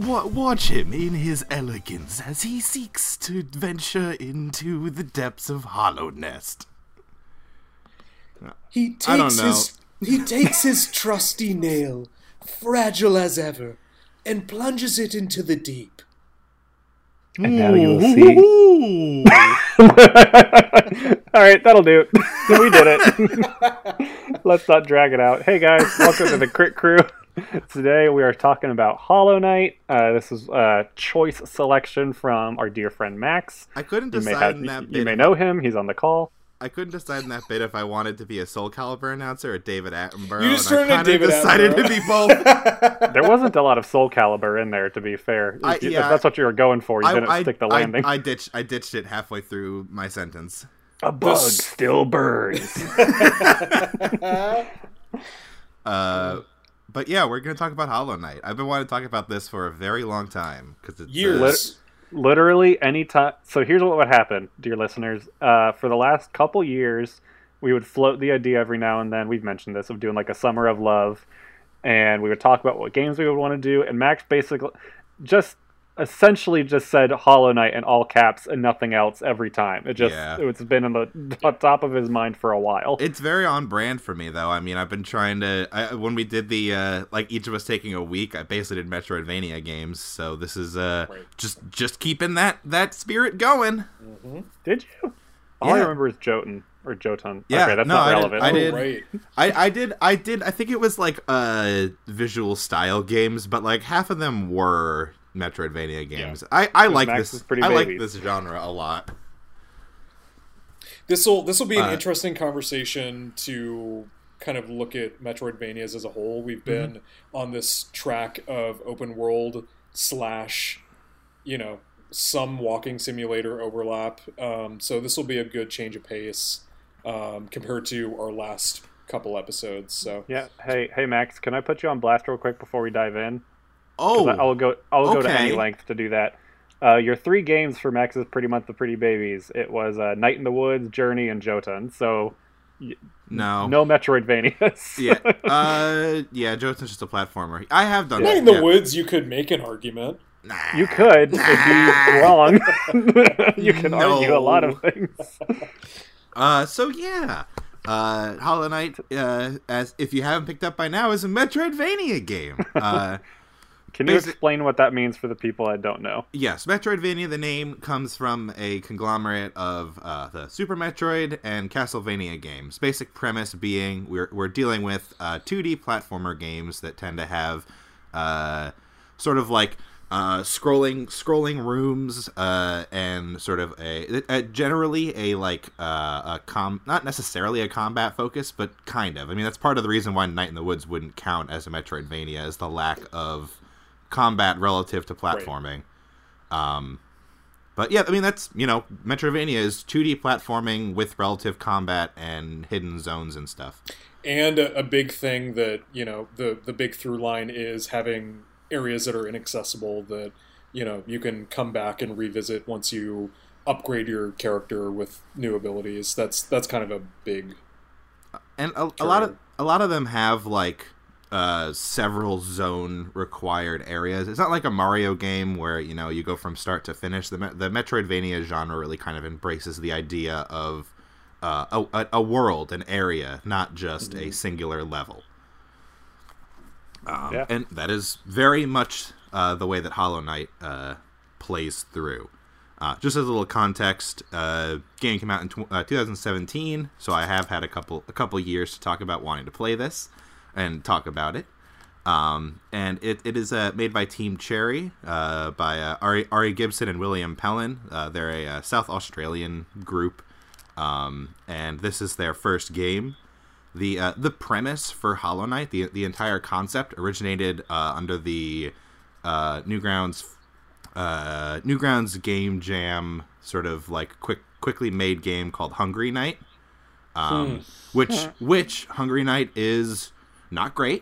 Watch him in his elegance as he seeks to venture into the depths of Hollow Nest. He takes his trusty nail, fragile as ever, and plunges it into the deep. And now you'll see. All right, that'll do. We did it. Let's not drag it out. Hey guys, welcome to the Crit Crew. Today we are talking about Hollow Knight. This is a choice selection from our dear friend Max. I couldn't decide in that bit. You may know him. He's on the call. I couldn't decide in that bit if I wanted to be a Soul Calibur announcer or David Attenborough. You just turned into David decided Attenborough. to be both. There wasn't a lot of Soul Calibur in there, to be fair. If that's what you were going for, you didn't stick the landing. I ditched it halfway through my sentence. A bug still burns. But yeah, we're going to talk about Hollow Knight. I've been wanting to talk about this for a very long time. Cause it's, years. Literally any time. So here's what would happen, dear listeners. For the last couple years, we would float the idea every now and then. We've mentioned this, of doing like a Summer of Love. And we would talk about what games we would want to do. And Max basically essentially just said Hollow Knight in all caps and nothing else every time. It's been on the top of his mind for a while. It's very on brand for me, though. I mean, I've been trying to... when we did the, each of us taking a week, I basically did Metroidvania games, so this is just keeping that spirit going. Mm-hmm. Did you? All I remember is Jotun. Or Jotun. Yeah, okay, that's not relevant. I did. I think it was like visual style games, but like half of them were Metroidvania games. Yeah. I like this. I like this genre a lot. This will be an interesting conversation to kind of look at Metroidvanias as a whole. We've been on this track of open world / some walking simulator overlap. So this will be a good change of pace compared to our last couple episodes. So yeah. Hey Max, can I put you on blast real quick before we dive in? Oh, I'll go to any length to do that. Your 3 games for Max's Pretty Month of Pretty Babies. It was Night in the Woods, Journey, and Jotun. So no Metroidvanias. Yeah, Jotun's just a platformer. I have done Night in the Woods. You could make an argument. Nah. You could. It'd be wrong. You can argue a lot of things. Hollow Knight, as if you haven't picked up by now, is a Metroidvania game. Can you explain what that means for the people that don't know? Yes, Metroidvania, the name comes from a conglomerate of the Super Metroid and Castlevania games. Basic premise being we're dealing with 2D platformer games that tend to have sort of like scrolling rooms and sort of generally not necessarily a combat focus, but kind of. I mean, that's part of the reason why Night in the Woods wouldn't count as a Metroidvania, is the lack of combat relative to platforming. Right. But yeah, I mean, that's, Metroidvania is 2D platforming with relative combat and hidden zones and stuff. And a big thing that, the big through line is having areas that are inaccessible that, you can come back and revisit once you upgrade your character with new abilities. That's kind of a big... And a lot of them have, like... several zone required areas. It's not like a Mario game where you go from start to finish. The Metroidvania genre really kind of embraces the idea of a world, an area, not just a singular level. And that is very much the way that Hollow Knight plays through. Just as a little context, game came out in 2017, so I have had a couple years to talk about wanting to play this and talk about it. And it is made by Team Cherry, by Ari Gibson and William Pellin. They're a South Australian group, and this is their first game. The premise for Hollow Knight, the entire concept, originated under the Newgrounds Game Jam sort of like quickly made game called Hungry Knight, which Hungry Knight is not great.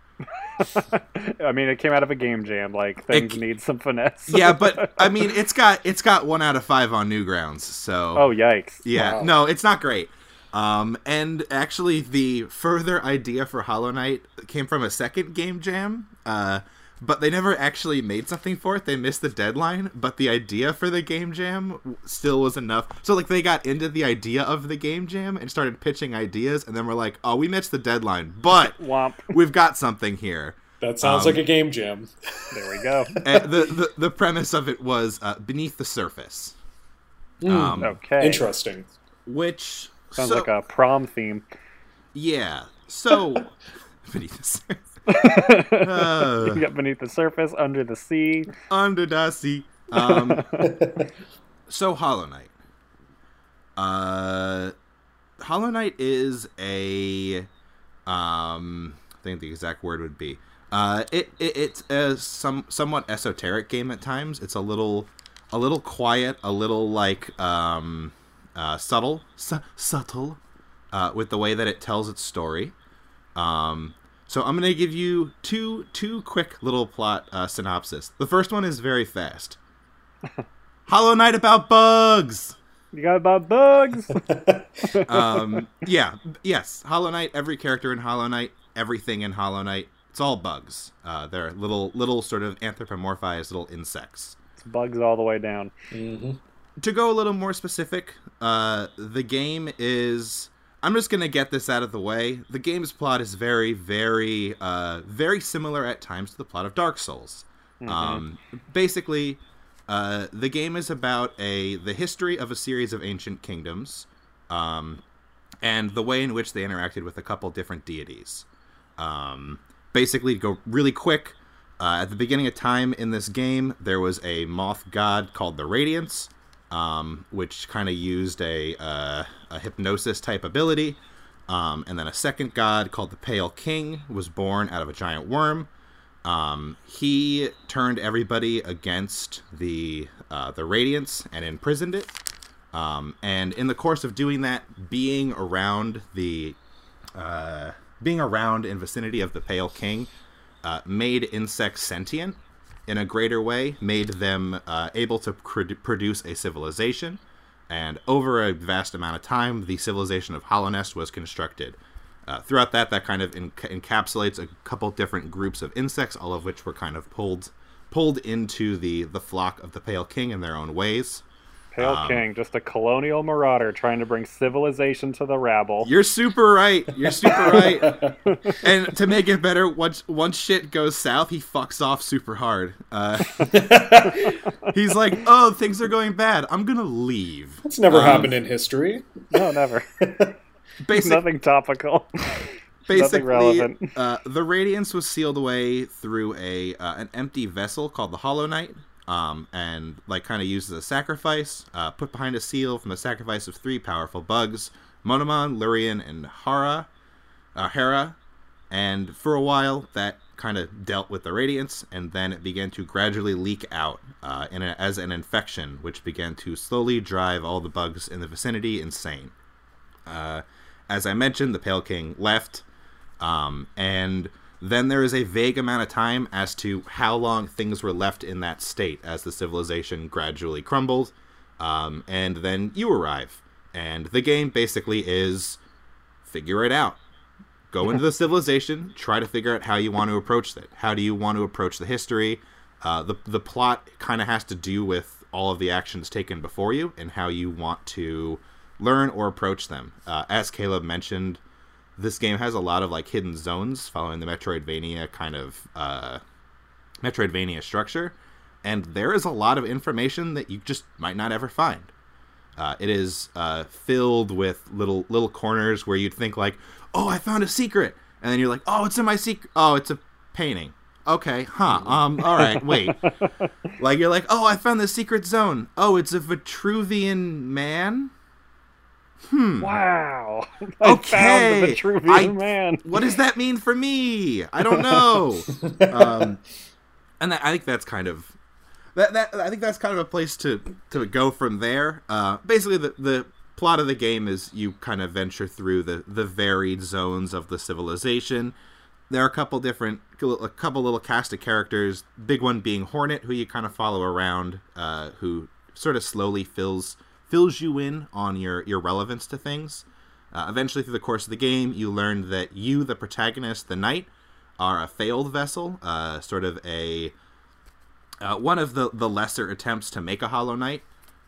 I mean, it came out of a game jam. Like, things need some finesse. Yeah, but I mean, it's got 1 out of 5 on Newgrounds. So oh yikes! Yeah, wow. No, it's not great. And actually, the further idea for Hollow Knight came from a second game jam, but they never actually made something for it. They missed the deadline, but the idea for the game jam still was enough. So like they got into the idea of the game jam and started pitching ideas, and then we're like, oh, we missed the deadline, but Womp. we've got something here. That sounds like a game jam. There we go. And the premise of it was Beneath the Surface. Okay. Interesting. Which Sounds like a prom theme. Yeah. So Beneath the Surface. You got Beneath the Surface, Under the Sea. Under the sea. So Hollow Knight. Hollow Knight is a I think the exact word would be it's a somewhat esoteric game at times. It's a little quiet, a little like subtle with the way that it tells its story. So I'm gonna give you two quick little plot synopsis. The first one is very fast. Hollow Knight about bugs. You got about bugs. Yes. Hollow Knight. Every character in Hollow Knight, everything in Hollow Knight, it's all bugs. They're little sort of anthropomorphized little insects. It's bugs all the way down. Mm-hmm. To go a little more specific, the game is... I'm just going to get this out of the way. The game's plot is very, very, very similar at times to the plot of Dark Souls. Basically, the game is about the history of a series of ancient kingdoms, and the way in which they interacted with a couple different deities. Basically, to go really quick, at the beginning of time in this game, there was a moth god called the Radiance, which kind of used a hypnosis type ability. And then a second god called the Pale King was born out of a giant worm. He turned everybody against the Radiance and imprisoned it. And in the course of doing that, being around in vicinity of the Pale King, made insects sentient in a greater way, made them able to produce a civilization, and over a vast amount of time, the civilization of Hallownest was constructed. Throughout that kind of encapsulates a couple different groups of insects, all of which were kind of pulled into the flock of the Pale King in their own ways. Pale King, just a colonial marauder trying to bring civilization to the rabble. You're super right. And to make it better, once shit goes south, he fucks off super hard. He's like, oh, things are going bad. I'm going to leave. It's never happened in history. No, never. Nothing topical. Basically, Nothing relevant. The Radiance was sealed away through an empty vessel called the Hollow Knight. And like kind of used as a sacrifice, put behind a seal from the sacrifice of 3 powerful bugs, Monomon, Lurien, and Hera, and for a while that kind of dealt with the Radiance, and then it began to gradually leak out as an infection, which began to slowly drive all the bugs in the vicinity insane. As I mentioned, the Pale King left, and then there is a vague amount of time as to how long things were left in that state as the civilization gradually crumbled, and then you arrive. And the game basically is figure it out. Go into the civilization, try to figure out how you want to approach it. How do you want to approach the history? The plot kind of has to do with all of the actions taken before you and how you want to learn or approach them. As Caleb mentioned, this game has a lot of like hidden zones following the Metroidvania kind of Metroidvania structure, and there is a lot of information that you just might not ever find. It is filled with little corners where you'd think like, oh, I found a secret, and then you're like, oh, it's in my secret. Oh, it's a painting. Okay, all right, wait. Like you're like, oh, I found the secret zone. Oh, it's a Vitruvian man. Wow. I Okay. found the Vitruvian man. What does that mean for me? I don't know. And I think that's kind of I think that's kind of a place to go from there. Basically, the plot of the game is you kind of venture through the varied zones of the civilization. There are a couple little cast of characters. Big one being Hornet, who you kind of follow around, who sort of slowly fills you in on your relevance to things. Eventually, through the course of the game, you learn that you, the protagonist, the knight, are a failed vessel, sort of a one of the lesser attempts to make a Hollow Knight,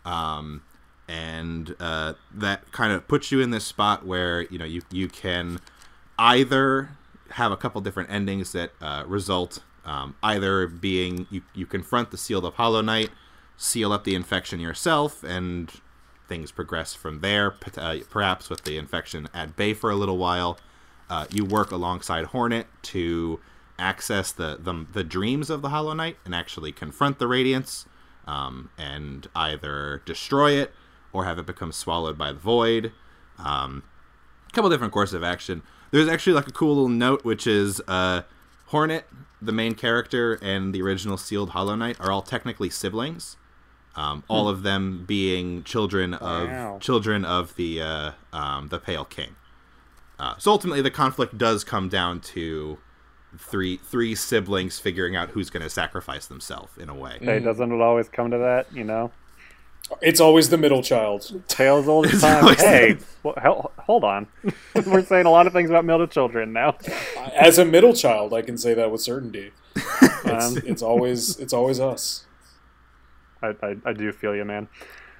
and that kind of puts you in this spot where you can either have a couple different endings that result either being you confront the sealed up Hollow Knight, seal up the infection yourself, and things progress from there, perhaps with the infection at bay for a little while. You work alongside Hornet to access the dreams of the Hollow Knight and actually confront the Radiance, and either destroy it or have it become swallowed by the Void. A couple different courses of action. There's actually like a cool little note, which is Hornet, the main character, and the original sealed Hollow Knight are all technically siblings. All of them being children of the Pale King. So ultimately, the conflict does come down to three siblings figuring out who's going to sacrifice themselves in a way. Hey, doesn't it always come to that? It's always the middle child. Tales old as time. Hey, hold on. We're saying a lot of things about middle children now. As a middle child, I can say that with certainty. It's always us. I do feel you, man.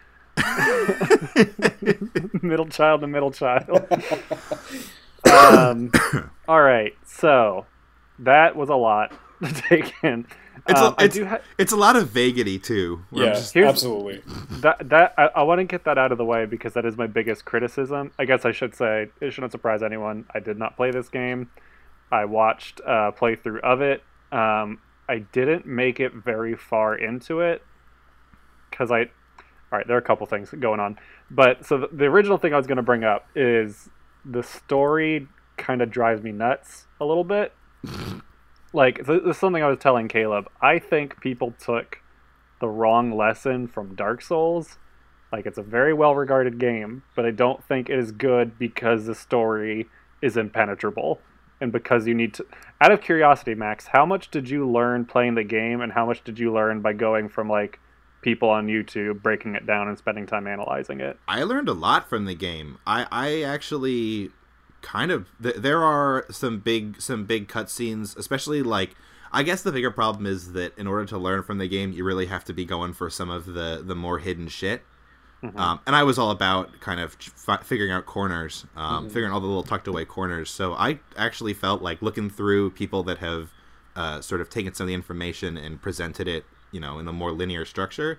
Middle child to middle child. All right, so that was a lot to take in. It's a lot of vaguity too. Yeah, absolutely. I want to get that out of the way because that is my biggest criticism. I guess I should say it shouldn't surprise anyone. I did not play this game. I watched a playthrough of it. I didn't make it very far into it because all right, there are a couple things going on. But so the original thing I was going to bring up is the story kind of drives me nuts a little bit. Like, this is something I was telling Caleb. I think people took the wrong lesson from Dark Souls. Like, it's a very well-regarded game, but I don't think it is good because the story is impenetrable. And because you need to... Out of curiosity, Max, how much did you learn playing the game, and how much did you learn by going from, like, people on YouTube, breaking it down, and spending time analyzing it? I learned a lot from the game. I actually... kind of there are some big cutscenes, especially like I guess the bigger problem is that in order to learn from the game you really have to be going for some of the more hidden shit. And I was all about kind of figuring out corners, figuring all the little tucked away corners. So I actually felt like looking through people that have sort of taken some of the information and presented it, in a more linear structure.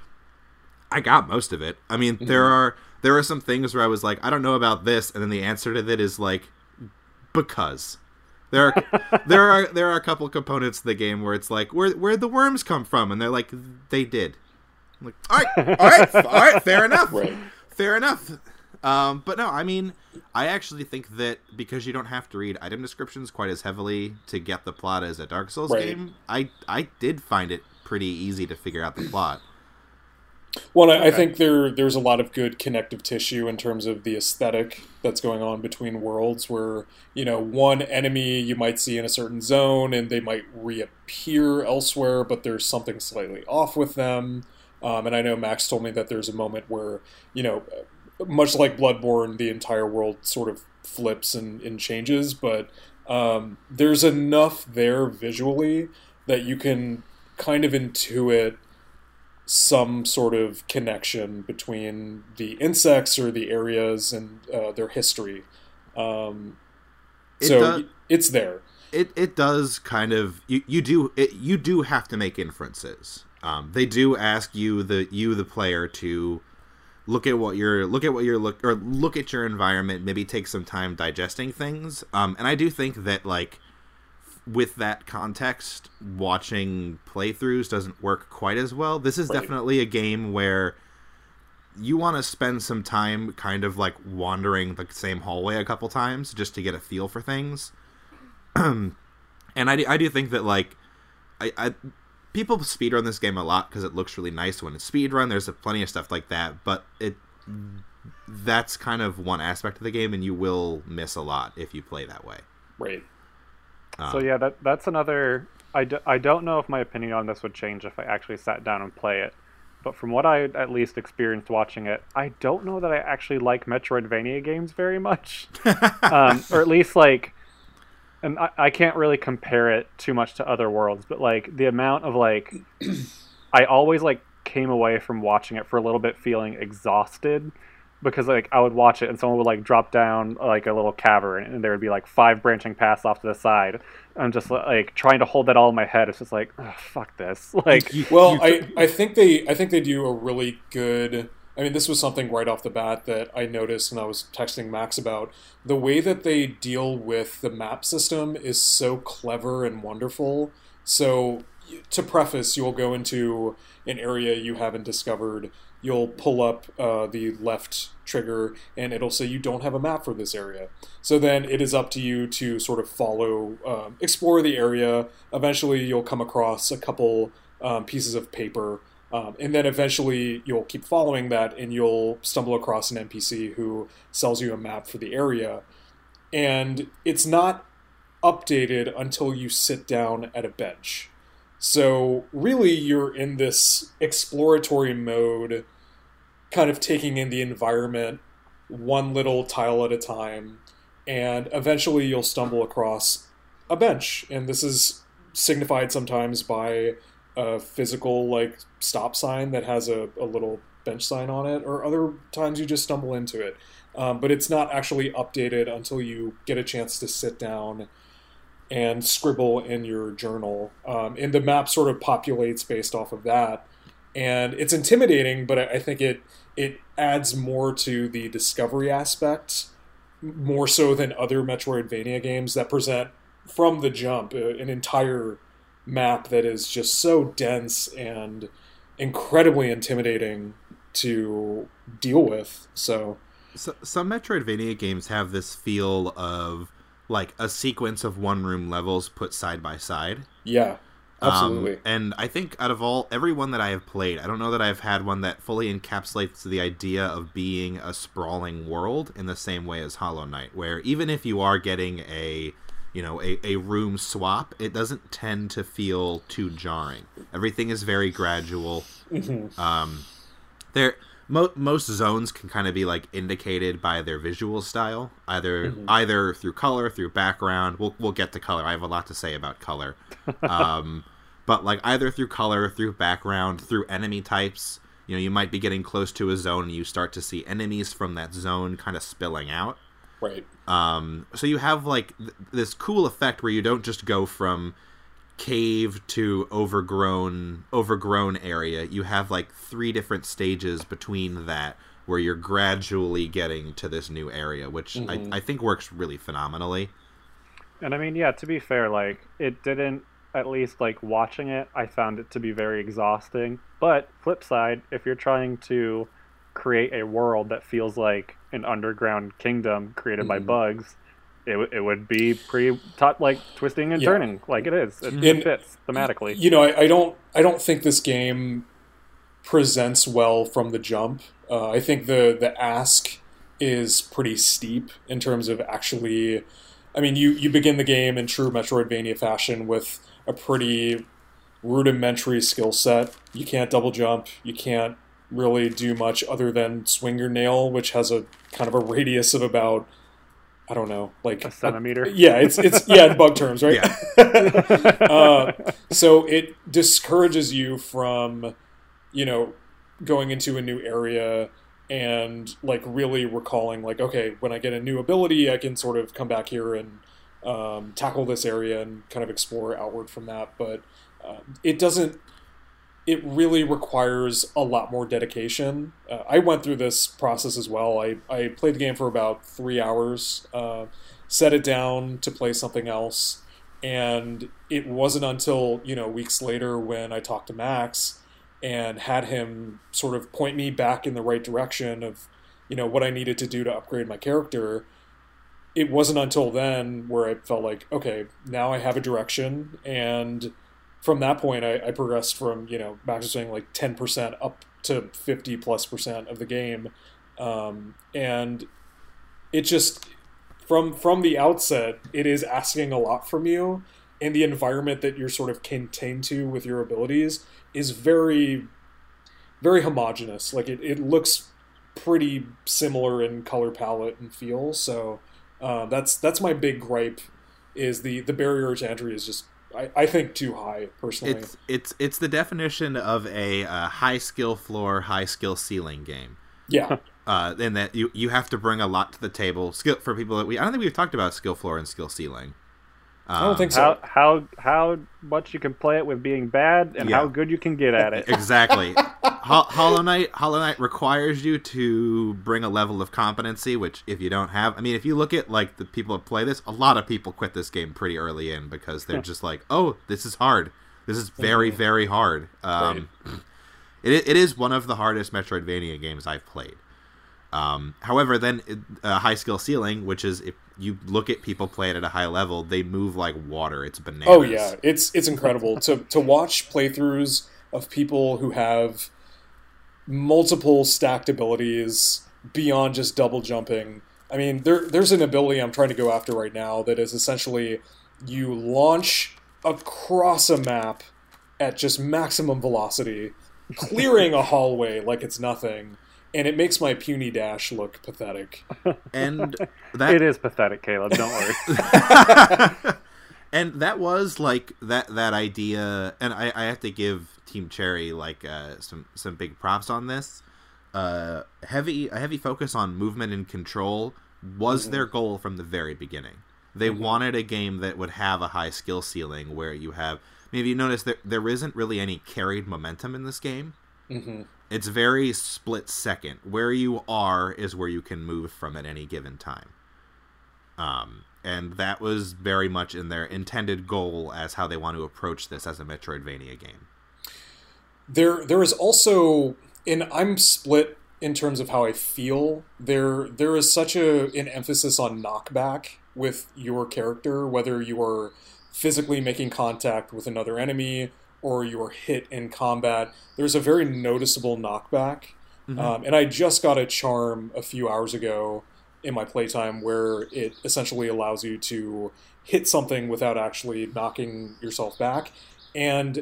I got most of it. I mean, there are some things where I was like, I don't know about this, and then the answer to that is like, because there are a couple components of the game where it's like, where'd the worms come from? And they're like, they did. I'm like, all right, fair enough, right. Fair enough. But no, I mean, I actually think that because you don't have to read item descriptions quite as heavily to get the plot as a Dark Souls game, I did find it pretty easy to figure out the plot. Well, I think there's a lot of good connective tissue in terms of the aesthetic that's going on between worlds where, one enemy you might see in a certain zone and they might reappear elsewhere, but there's something slightly off with them. And I know Max told me that there's a moment where, much like Bloodborne, the entire world sort of flips and changes, but there's enough there visually that you can kind of intuit some sort of connection between the insects or the areas and their history. It's there. It does kind of you do have to make inferences. They do ask you the player to look at your environment, maybe take some time digesting things. And I do think that like with that context, watching playthroughs doesn't work quite as well. This is definitely a game where you want to spend some time kind of like wandering the same hallway a couple times just to get a feel for things. And I do think that like I people speedrun this game a lot because it looks really nice when it's speedrun. There's plenty of stuff like that, but that's kind of one aspect of the game, and you will miss a lot if you play that way. Right. So yeah, that's another... I don't know if my opinion on this would change if I actually sat down and play it. But from what I at least experienced watching it, I don't know that I actually like Metroidvania games very much. Or at least, like... and I can't really compare it too much to other worlds, but like the amount of like I always like came away from watching it for a little bit feeling exhausted because like I would watch it and someone would like drop down like a little cavern and there would be like 5 branching paths off to the side. I'm just like trying to hold that all in my head. It's just like, oh, fuck this. Like, well, I think they do a really good. I mean, this was something right off the bat that I noticed and I was texting Max about. The way that they deal with the map system is so clever and wonderful. So, to preface, you'll go into an area you haven't discovered. You'll pull up the left trigger, and it'll say you don't have a map for this area. So then it is up to you to sort of follow, explore the area. Eventually, you'll come across a couple pieces of paper. And then eventually you'll keep following that and you'll stumble across an NPC who sells you a map for the area. And it's not updated until you sit down at a bench. So really you're in this exploratory mode, kind of taking in the environment one little tile at a time. And eventually you'll stumble across a bench. And this is signified sometimes by a physical like stop sign that has a little bench sign on it, or other times you just stumble into it. But it's not actually updated until you get a chance to sit down and scribble in your journal. And the map sort of populates based off of that. And it's intimidating, but I think it adds more to the discovery aspect, more so than other Metroidvania games that present from the jump an entire map that is just so dense and incredibly intimidating to deal with. So some Metroidvania games have this feel of like a sequence of one-room levels put side by side. Yeah, absolutely. And I think out of every one that I have played, I don't know that I've had one that fully encapsulates the idea of being a sprawling world in the same way as Hollow Knight, where even if you are getting a room swap, it doesn't tend to feel too jarring. Everything is very gradual. Mm-hmm. Most zones can kind of be like indicated by their visual style, either through color, through background. We'll get to color. I have a lot to say about color. But like either through color, through background, through enemy types. You might be getting close to a zone and you start to see enemies from that zone kind of spilling out. Right. So you have like this cool effect where you don't just go from cave to overgrown area. You have like 3 different stages between that where you're gradually getting to this new area, which I think works really phenomenally. And I mean, yeah, to be fair, like it didn't, at least like watching it, I found it to be very exhausting. But flip side, if you're trying to create a world that feels like an underground kingdom created by bugs, it would be pretty like twisting and turning like it is. It fits thematically. I don't think this game presents well from the jump. I think the ask is pretty steep in terms of actually. I mean, you begin the game in true Metroidvania fashion with a pretty rudimentary skill set. You can't double jump. You can't really do much other than swing your nail, which has a kind of a radius of about, I don't know, like a centimeter. It's in bug terms, right? Yeah. So it discourages you from, going into a new area and like really recalling like, okay, when I get a new ability, I can sort of come back here and tackle this area and kind of explore outward from that. But it really requires a lot more dedication. I went through this process as well. I played the game for about 3 hours, set it down to play something else, and it wasn't until, weeks later when I talked to Max and had him sort of point me back in the right direction of, what I needed to do to upgrade my character. It wasn't until then where I felt like, okay, now I have a direction, and from that point, I progressed from, Max was saying like 10% up to 50+% of the game. And it just, from the outset, it is asking a lot from you. And the environment that you're sort of contained to with your abilities is very, very homogenous. Like it looks pretty similar in color palette and feel. So that's my big gripe is the barrier to entry is just I think too high personally. It's the definition of a high skill floor, high skill ceiling game. Yeah. And that you have to bring a lot to the table. Skill for people that I don't think we've talked about skill floor and skill ceiling. I don't think so. How much you can play it with being bad, and how good you can get at it. Exactly. Hollow Knight requires you to bring a level of competency, which if you don't have, I mean, if you look at like the people that play this, a lot of people quit this game pretty early in because they're just like, oh, this is hard. This is very, very hard. Right. It is one of the hardest Metroidvania games I've played. However, then high skill ceiling, which is if you look at people play it at a high level, they move like water. It's bananas. Oh yeah, it's incredible to watch playthroughs of people who have multiple stacked abilities beyond just double jumping. I mean, there's an ability I'm trying to go after right now that is essentially you launch across a map at just maximum velocity, clearing a hallway like it's nothing. And it makes my puny dash look pathetic. And it is pathetic, Caleb. Don't worry. And that was like that idea. And I have to give Team Cherry like some big props on this. A heavy focus on movement and control was their goal from the very beginning. They wanted a game that would have a high skill ceiling where you have. Maybe you notice that there isn't really any carried momentum in this game. Mm-hmm. It's very split second. Where you are is where you can move from at any given time. And that was very much in their intended goal as how they want to approach this as a Metroidvania game. There is also, and I'm split in terms of how I feel. There is such an emphasis on knockback with your character, whether you are physically making contact with another enemy or you are hit in combat. There's a very noticeable knockback. Mm-hmm. And I just got a charm a few hours ago in my playtime where it essentially allows you to hit something without actually knocking yourself back. And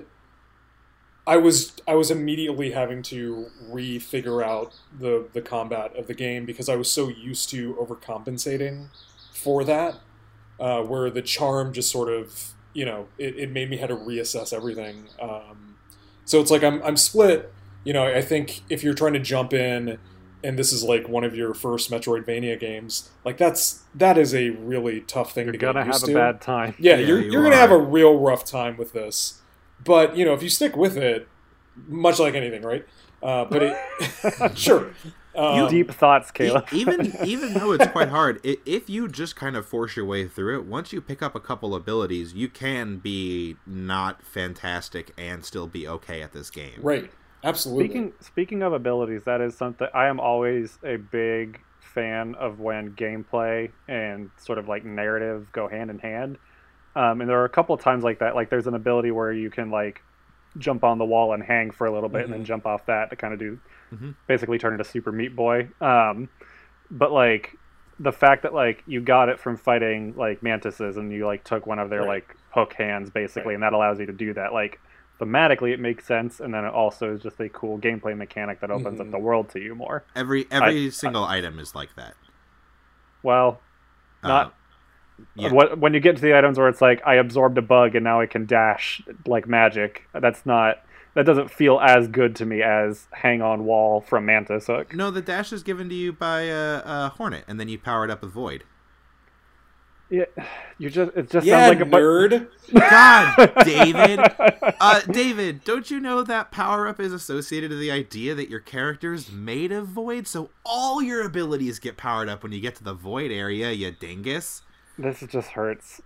I was immediately having to re-figure out the combat of the game because I was so used to overcompensating for that, where the charm just sort of, it made me have to reassess everything. So it's like I'm split. I think if you're trying to jump in and this is like one of your first Metroidvania games, like that is a really tough thing to get used to. You're gonna have a bad time. Yeah, you're gonna have a real rough time with this. But if you stick with it, much like anything, right? But it sure. Deep thoughts, Caleb. even though it's quite hard, if you just kind of force your way through it, once you pick up a couple abilities, you can be not fantastic and still be okay at this game. Right. Absolutely. Speaking of abilities, that is something I am always a big fan of when gameplay and sort of like narrative go hand in hand. And there are a couple of times like that. Like there's an ability where you can like jump on the wall and hang for a little bit and then jump off that to kind of do basically turn into Super Meat Boy. But like the fact that like you got it from fighting like mantises and you like took one of their like hook hands basically, and that allows you to do that. Like thematically it makes sense, and then it also is just a cool gameplay mechanic that opens up the world to you more. Every single item is like that. Well, not when you get to the items where it's like I absorbed a bug and now I can dash like magic. That doesn't feel as good to me as hang on wall from Mantis Hook. No, the dash is given to you by a Hornet, and then you power it up with Void. Yeah, it just sounds like a nerd. God, David. David, don't you know that power up is associated to the idea that your character is made of Void? So all your abilities get powered up when you get to the Void area, you dingus. This just hurts.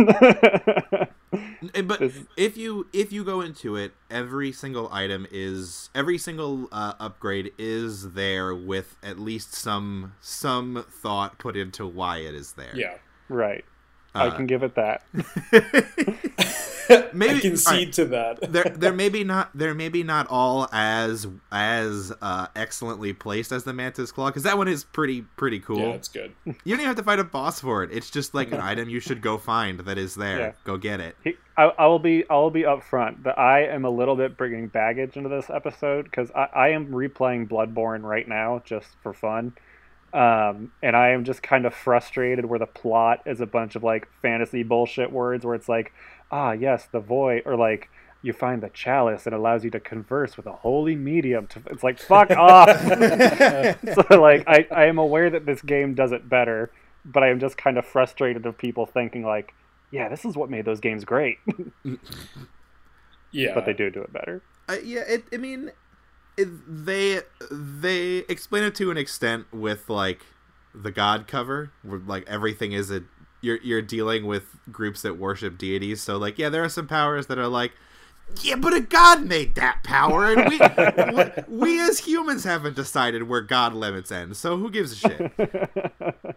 But if you go into it, every single upgrade is there with at least some thought put into why it is there. Yeah. Right. I can give it that. Maybe I concede to that. They're maybe not all as excellently placed as the Mantis Claw, because that one is pretty cool. Yeah, it's good. You don't even have to fight a boss for it. It's just like an item you should go find that is there. Yeah. Go get it. I will be upfront that I am a little bit bringing baggage into this episode because I am replaying Bloodborne right now just for fun. And I am just kind of frustrated where the plot is a bunch of like fantasy bullshit words where it's like, ah, yes, the void, or like you find the chalice and allows you to converse with a holy medium. It's like, fuck off. So like, I am aware that this game does it better, but I am just kind of frustrated of people thinking like, yeah, this is what made those games great. Yeah, but they do it better. They explain it to an extent with like the God cover, where like everything is you're dealing with groups that worship deities. So like, yeah, there are some powers that are like, yeah, but a god made that power, and we as humans haven't decided where God limits end. So who gives a shit?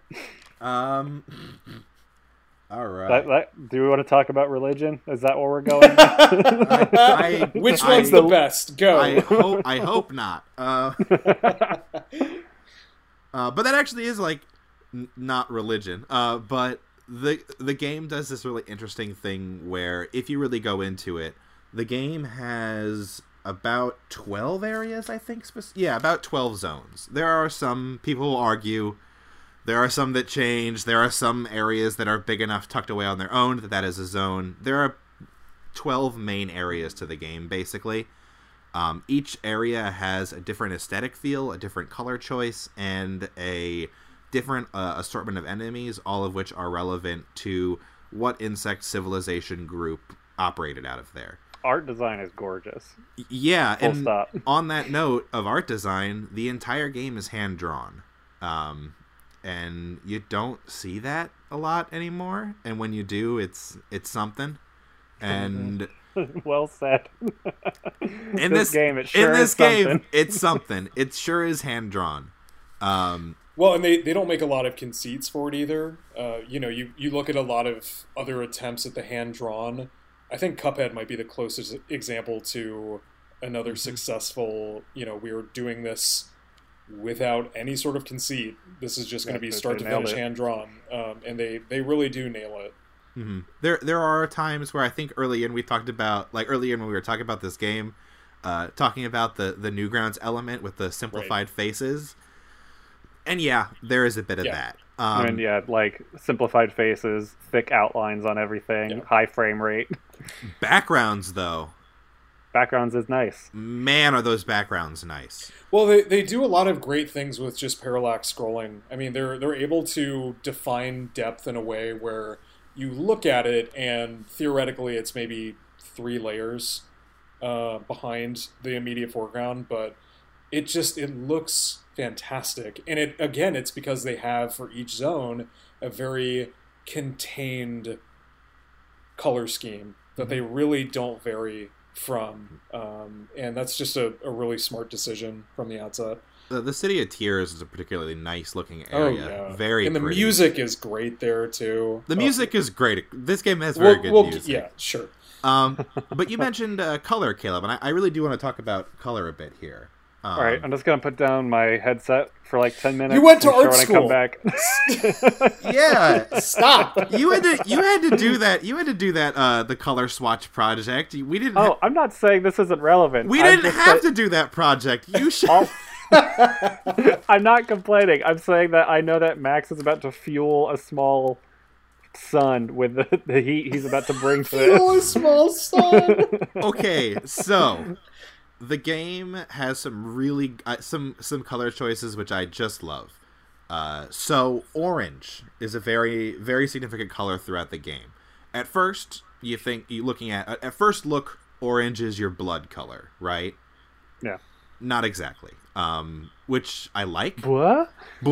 All right. Do we want to talk about religion? Is that where we're going? Which one's the best? Go. I hope not. But that actually is like not religion. But the game does this really interesting thing where if you really go into it, the game has about 12 areas, I think. About 12 zones. There are some people who argue. There are some that change. There are some areas that are big enough tucked away on their own that is a zone. There are 12 main areas to the game, basically. Each area has a different aesthetic feel, a different color choice, and a different assortment of enemies, all of which are relevant to what insect civilization group operated out of there. Art design is gorgeous. Yeah, Full and stop. On that note of art design, the entire game is hand-drawn. And you don't see that a lot anymore. And when you do, it's something. And well said. In this game, it's something. It sure is hand-drawn. Well, and they don't make a lot of conceits for it either. You look at a lot of other attempts at the hand-drawn. I think Cuphead might be the closest example to another successful, we were doing this without any sort of conceit. This is just going to be start to finish hand-drawn. And they really do nail it. Mm-hmm. There are times where I think early in we talked about, like early in when we were talking about this game, talking about the Newgrounds element with the simplified faces. And yeah, there is a bit of that. Like simplified faces, thick outlines on everything, high frame rate. Backgrounds, though. Backgrounds is nice. Man, are those backgrounds nice. Well, they do a lot of great things with just parallax scrolling. I mean, they're able to define depth in a way where you look at it and theoretically it's maybe 3 layers behind the immediate foreground, but it looks fantastic. And it's because they have for each zone a very contained color scheme that they really don't vary from, and that's just a really smart decision from the outset. The City of Tears is a particularly nice looking area. Oh, yeah. Very and the pretty. music is great there too. The music is great. This game has very good music. Yeah, sure. But you mentioned color, Caleb, and I really do want to talk about color a bit here. All right, I'm just gonna put down my headset for like 10 minutes. You went to art school. When I come back. Yeah, stop. You had to do that. You had to do that. The color swatch project. We didn't. Oh, I'm not saying this isn't relevant. We didn't have to do that project. You should. I'm not complaining. I'm saying that I know that Max is about to fuel a small sun with the heat he's about to bring to it. Fuel a small sun. Okay, so. The game has some really some color choices which I just love. So orange is a very, very significant color throughout the game. At first, at first look, orange is your blood color, right? Yeah. Not exactly. Which I like. What?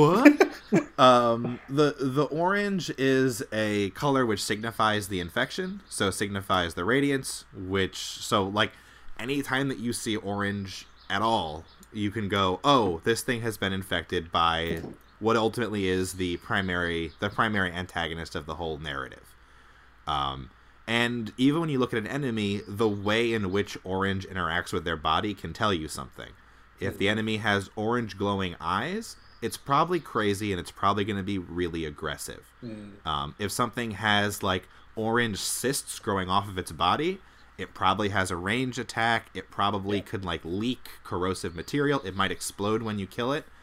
The orange is a color which signifies the infection, so signifies the radiance, anytime that you see orange at all, you can go, oh, this thing has been infected by what ultimately is the primary antagonist of the whole narrative. And even when you look at an enemy, the way in which orange interacts with their body can tell you something. If the enemy has orange glowing eyes, it's probably crazy and it's probably going to be really aggressive. If something has like orange cysts growing off of its body, it probably has a ranged attack. It probably could like leak corrosive material. It might explode when you kill it.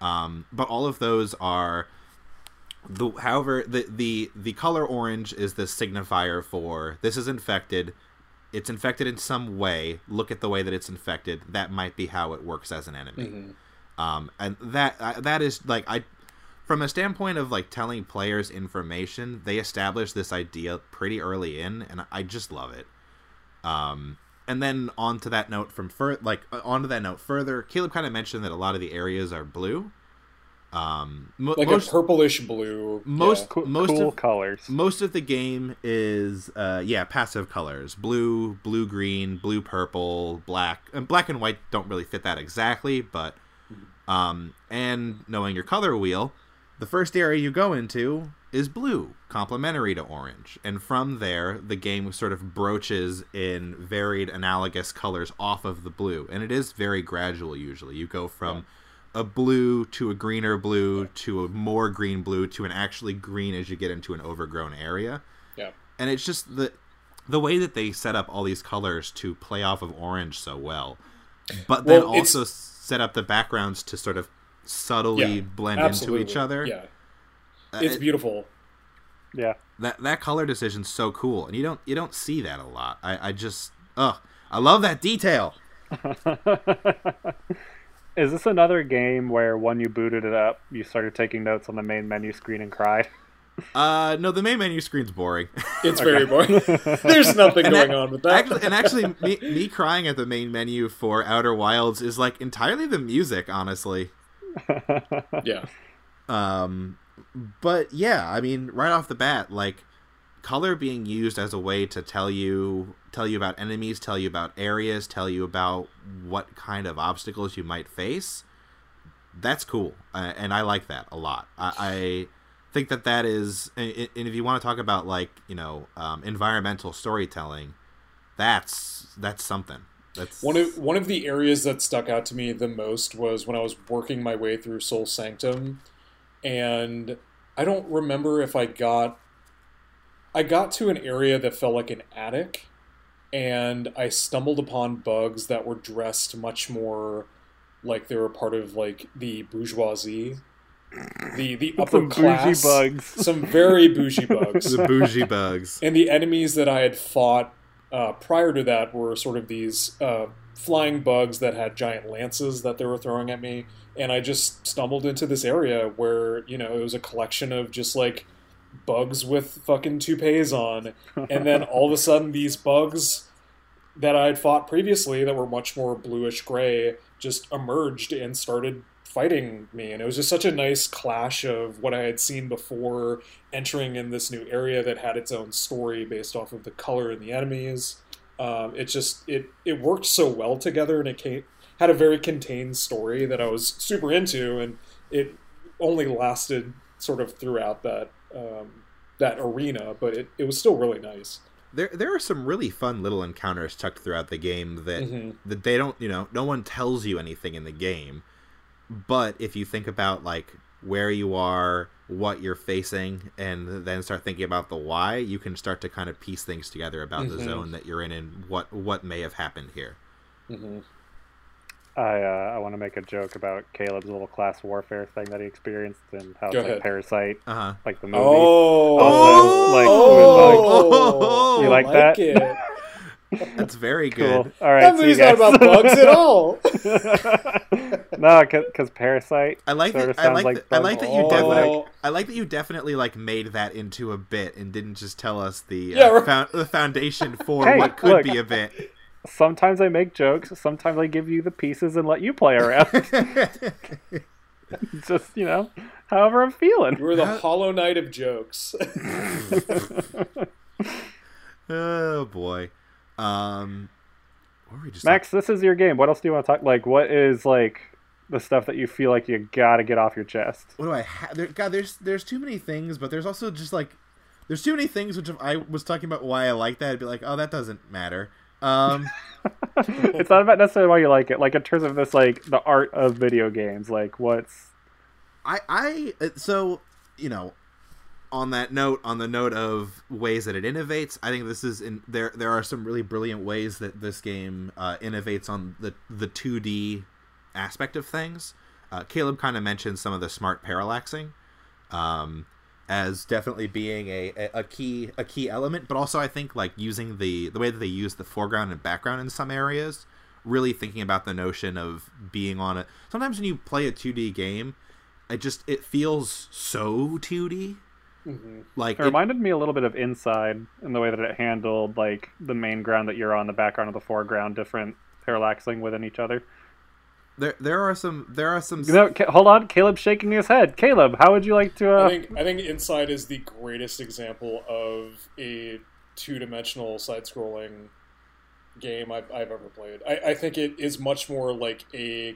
But all of those are however, the color orange is the signifier for this is infected. It's infected in some way. Look at the way that it's infected. That might be how it works as an enemy. And that is like from a standpoint of like telling players information, they establish this idea pretty early in, and I just love it. And then onto that note further, Caleb kind of mentioned that a lot of the areas are blue. Like a purplish blue. Cool colors. Most of the game is passive colors: blue, blue green, blue purple, black. And black and white don't really fit that exactly, but and knowing your color wheel, the first area you go into is blue, complementary to orange, and from there the game sort of broaches in varied analogous colors off of the blue, and it is very gradual. Usually, you go from a blue to a greener blue to a more green blue to an actually green as you get into an overgrown area. Yeah. And it's just the way that they set up all these colors to play off of orange so well. But then also set up the backgrounds to sort of subtly blend into each other. Yeah. It's beautiful. Yeah. That color decision's so cool, and you don't see that a lot. I love that detail. Is this another game where when you booted it up, you started taking notes on the main menu screen and cried? No, the main menu screen's boring. It's very boring. There's nothing going on with that. Actually, me crying at the main menu for Outer Wilds is like entirely the music, honestly. Yeah. But yeah, I mean, right off the bat, like color being used as a way to tell you about enemies, tell you about areas, tell you about what kind of obstacles you might face. That's cool, and I like that a lot. I think that is, and if you want to talk about like environmental storytelling, that's something. That's one of the areas that stuck out to me the most was when I was working my way through Soul Sanctum, and I don't remember if I got to an area that felt like an attic, and I stumbled upon bugs that were dressed much more like they were part of like the bourgeoisie, the upper class. Bougie bugs. Some very bougie bugs. The bougie bugs. And the enemies that I had fought prior to that were sort of these flying bugs that had giant lances that they were throwing at me, and I just stumbled into this area where it was a collection of just like bugs with fucking toupees on, and then all of a sudden these bugs that I had fought previously that were much more bluish gray just emerged and started fighting me, and it was just such a nice clash of what I had seen before entering in this new area that had its own story based off of the color in the enemies. It worked so well together, and it had a very contained story that I was super into, and it only lasted sort of throughout that arena, but it was still really nice. There are some really fun little encounters tucked throughout the game that they don't, no one tells you anything in the game. But if you think about like where you are, what you're facing, and then start thinking about the why, you can start to kind of piece things together about the zone that you're in and what may have happened here. Mm-hmm. I want to make a joke about Caleb's little class warfare thing that he experienced and how it's like Parasite, like the movie. You like that? It. That's very good. Cool. All right, that movie's not about bugs at all. No, because Parasite. I like that you definitely like made that into a bit and didn't just tell us the foundation for what could be a bit. Sometimes I make jokes. Sometimes I give you the pieces and let you play around. Just, however I'm feeling. We're the Hollow Knight of jokes. Oh, boy. What were we just Max, this is your game. What else do you want to talk? Like, what is, like, the stuff that you feel like you gotta get off your chest? What do I have? God, there's too many things, but there's also just, like, there's too many things which if I was talking about why I like that, I'd be like, oh, that doesn't matter. It's not about necessarily why you like it, like in terms of this, like the art of video games, like what's so on that note, on the note of ways that it innovates, I think this is there are some really brilliant ways that this game innovates on the 2D aspect of things. Caleb kind of mentioned some of the smart parallaxing as definitely being a key element, but also I think like using the way that they use the foreground and background in some areas, really thinking about the notion of being on it. Sometimes when you play a 2D game, it feels so 2D. Mm-hmm. Like it reminded me a little bit of Inside in the way that it handled like the main ground that you're on, the background of the foreground, different parallaxing within each other. There are some. No, hold on, Caleb's shaking his head. Caleb, how would you like to? I think Inside is the greatest example of a two-dimensional side-scrolling game I've ever played. I think it is much more like a.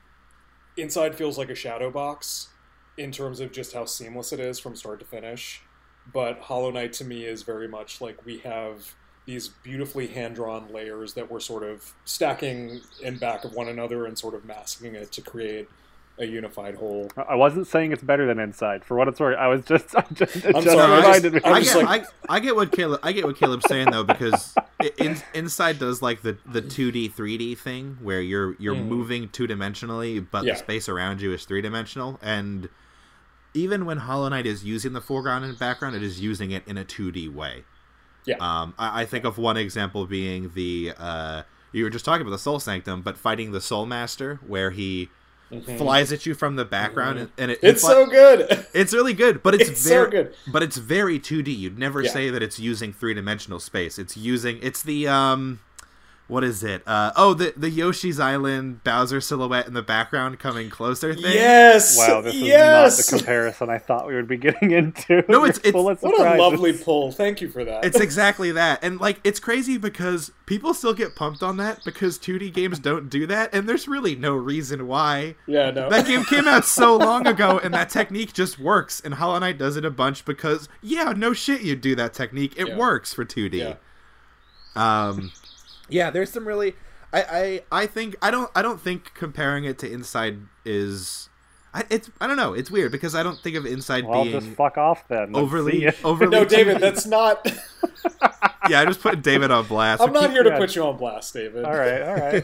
Inside feels like a shadow box in terms of just how seamless it is from start to finish, but Hollow Knight to me is very much like we have these beautifully hand-drawn layers that we're sort of stacking in back of one another and sort of masking it to create a unified whole. I wasn't saying it's better than Inside. For what it's worth, I just reminded me. I get what Caleb's saying though, because Inside does like the 2D 3D thing where you're moving two-dimensionally, but the space around you is three-dimensional. And even when Hollow Knight is using the foreground and background, it is using it in a 2D way. Yeah. I think of one example being the you were just talking about the Soul Sanctum, but fighting the Soul Master, where he flies at you from the background, and it's so good. It's really good, but it's very so good. But it's very 2D. You'd never say that it's using three-dimensional space. It's the what is it? The Yoshi's Island Bowser silhouette in the background coming closer thing. Yes. Wow, this is not the comparison I thought we would be getting into. No, it's what a lovely pull. Thank you for that. It's exactly that, and like it's crazy because people still get pumped on that because 2D games don't do that, and there's really no reason why. Yeah, no. That game came out so long ago, and that technique just works. And Hollow Knight does it a bunch because no shit, you do that technique. It works for 2D. Yeah. Yeah, there's some really. I don't think comparing it to Inside is. I don't know. It's weird because I don't think of Inside being. Just fuck off then. Overly. No, David, that's not. Yeah, I just put David on blast. I'm not here to put you on blast, David. All right.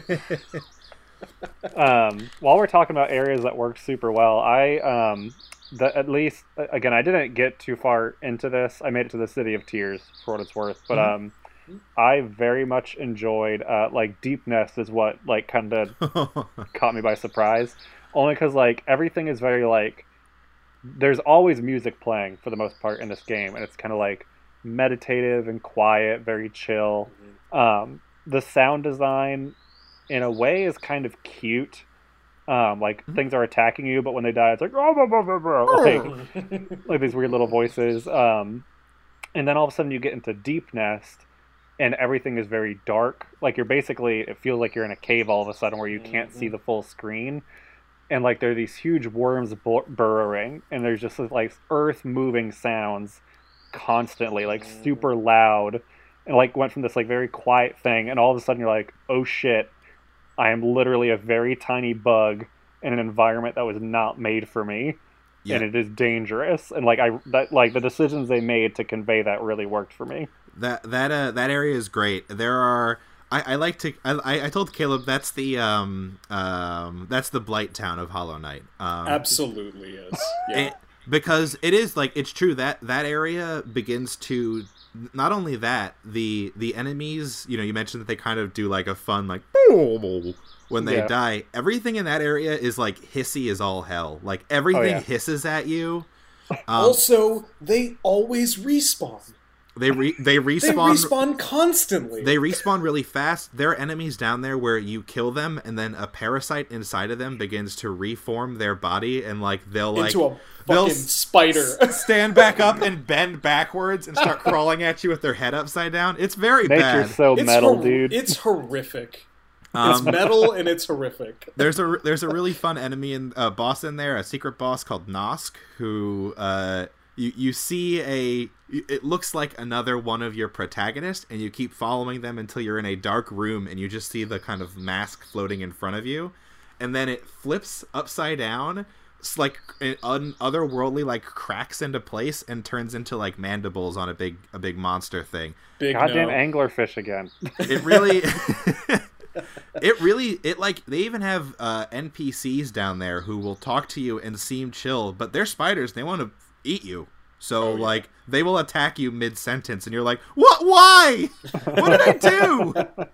While we're talking about areas that work super well, at least again, I didn't get too far into this. I made it to the City of Tears for what it's worth, but I very much enjoyed like Deep Nest is what like kind of caught me by surprise, only because like everything is very like there's always music playing for the most part in this game, and it's kind of like meditative and quiet, very chill. The sound design in a way is kind of cute. Things are attacking you, but when they die it's like like these weird little voices, and then all of a sudden you get into Deep Nest and everything is very dark. Like it feels like you're in a cave all of a sudden where you can't see the full screen. And like there are these huge worms burrowing, and there's just like earth moving sounds constantly, like super loud. And like went from this like very quiet thing, and all of a sudden you're like, oh shit, I am literally a very tiny bug in an environment that was not made for me. And it is dangerous. And like the decisions they made to convey that really worked for me. That area is great. There are I told Caleb that's the Blight Town of Hollow Knight. Absolutely is. Yeah. Because it is like it's true that area begins to not only that the enemies, you mentioned that they kind of do like a fun like when they die. Everything in that area is like hissy as all hell. Like everything hisses at you. Also, they always respawn. They respawn. They respawn constantly. They respawn really fast. There are enemies down there where you kill them, and then a parasite inside of them begins to reform their body, and like they'll into a fucking spider. Stand back up and bend backwards and start crawling at you with their head upside down. It's very bad. Nature's so metal, dude. It's horrific. It's metal and it's horrific. There's a really fun enemy and boss in there, a secret boss called Nosk, who you see it looks like another one of your protagonists, and you keep following them until you're in a dark room and you just see the kind of mask floating in front of you, and then it flips upside down. It's like otherworldly, like cracks into place and turns into like mandibles on a big monster thing. Goddamn anglerfish again. It really they even have NPCs down there who will talk to you and seem chill, but they're spiders. They want to eat you. So they will attack you mid-sentence, and you're like, "What? Why? What did I do?"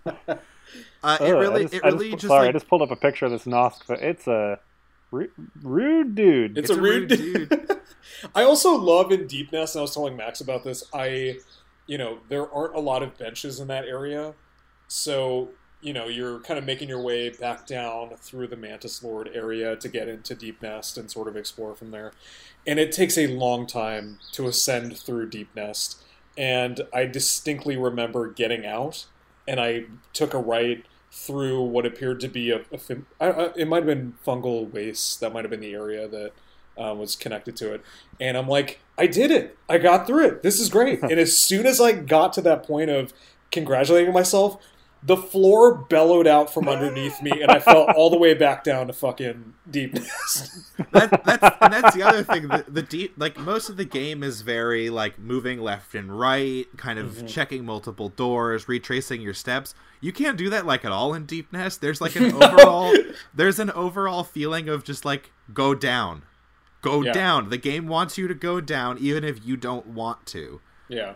I just pulled up a picture of this Nosk, but it's a rude dude. It's a rude dude. I also love in Deep Nest, and I was telling Max about this. There aren't a lot of benches in that area, so you're kind of making your way back down through the Mantis Lord area to get into Deep Nest and sort of explore from there. And it takes a long time to ascend through Deep Nest. And I distinctly remember getting out, and I took a right through what appeared to be it might have been fungal waste. That might have been the area that was connected to it. And I'm like, I did it. I got through it. This is great. And as soon as I got to that point of congratulating myself, the floor bellowed out from underneath me, and I fell all the way back down to fucking Deep Nest. That's the other thing. The deep, most of the game is very moving left and right, kind of checking multiple doors, retracing your steps. You can't do that at all in Deep Nest. There's an overall feeling of just go down, down. The game wants you to go down, even if you don't want to. Yeah.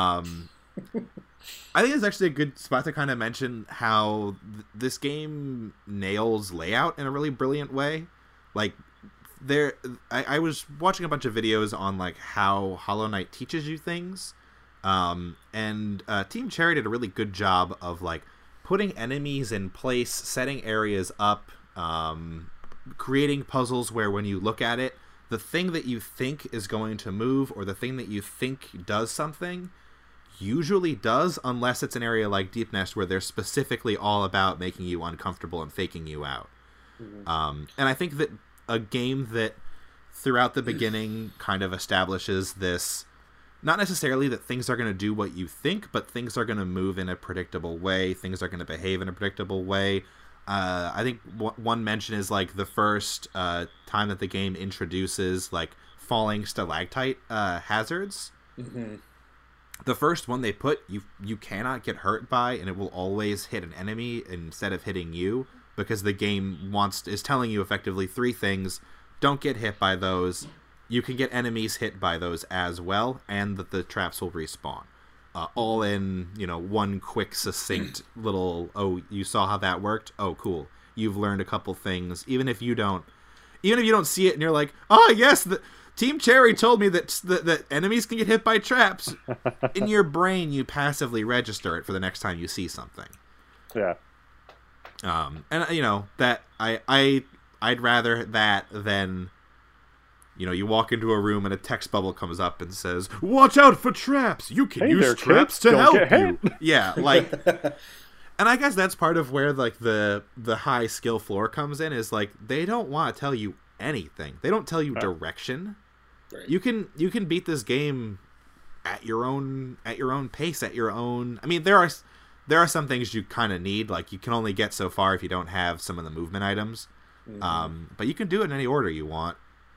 I think it's actually a good spot to kind of mention how this game nails layout in a really brilliant way. I was watching a bunch of videos on how Hollow Knight teaches you things, and Team Cherry did a really good job of putting enemies in place, setting areas up, creating puzzles where when you look at it, the thing that you think is going to move or the thing that you think does something usually does, unless it's an area like Deep Nest where they're specifically all about making you uncomfortable and faking you out. And I think that a game that throughout the beginning kind of establishes this, not necessarily that things are going to do what you think, but things are going to move in a predictable way, things are going to behave in a predictable way. I think one mention is the first time that the game introduces falling stalactite hazards. The first one they put, you cannot get hurt by, and it will always hit an enemy instead of hitting you, because the game is telling you effectively three things: don't get hit by those, you can get enemies hit by those as well, and that the traps will respawn. All in, one quick, succinct little, oh, you saw how that worked? Oh, cool. You've learned a couple things, even if you don't see it and you're like, oh, yes, Team Cherry told me that enemies can get hit by traps. In your brain, you passively register it for the next time you see something. Yeah. And that I'd rather that than you walk into a room and a text bubble comes up and says, "Watch out for traps. You can use traps to help you." Yeah, and I guess that's part of where the high skill floor comes in, is they don't want to tell you anything. They don't tell you direction. Right. You can beat this game at your own pace, at your own. I mean, there are some things you kind of need. You can only get so far if you don't have some of the movement items. But you can do it in any order you want.